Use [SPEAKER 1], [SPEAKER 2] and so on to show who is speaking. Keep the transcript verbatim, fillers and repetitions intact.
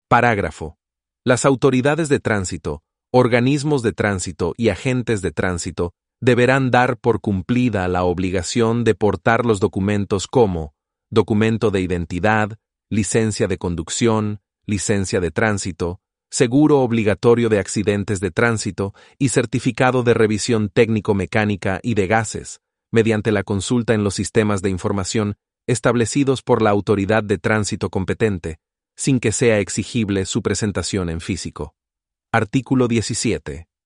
[SPEAKER 1] Parágrafo. Las autoridades de tránsito, organismos de tránsito y agentes de tránsito deberán dar por cumplida la obligación de portar los documentos como documento de identidad, licencia de conducción, licencia de tránsito, seguro obligatorio de accidentes de tránsito y certificado de revisión técnico-mecánica y de gases, mediante la consulta en los sistemas de información establecidos por la autoridad de tránsito competente, sin que sea exigible su presentación en físico. Artículo diecisiete.